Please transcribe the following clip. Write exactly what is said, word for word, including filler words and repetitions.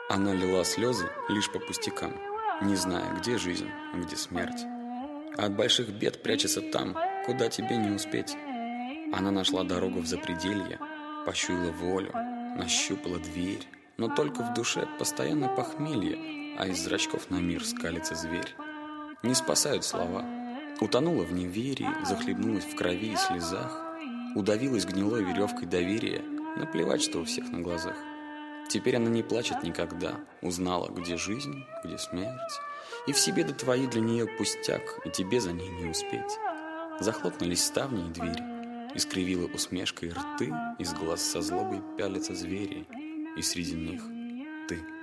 Она лила слезы лишь по пустякам, не зная, где жизнь, а где смерть. А от больших бед прячется там, куда тебе не успеть. Она нашла дорогу в запределье, пощуяла волю, нащупала дверь. Но только в душе постоянно похмелье, а из зрачков на мир скалится зверь. Не спасают слова. Утонула в неверии, захлебнулась в крови и слезах, удавилась гнилой веревкой доверия, наплевать, что у всех на глазах. Теперь она не плачет никогда, узнала, где жизнь, где смерть. И все беды твои для нее пустяк, и тебе за ней не успеть. Захлопнулись ставни и двери, искривила усмешкой рты, из глаз со злобой пялятся звери, и среди них ты.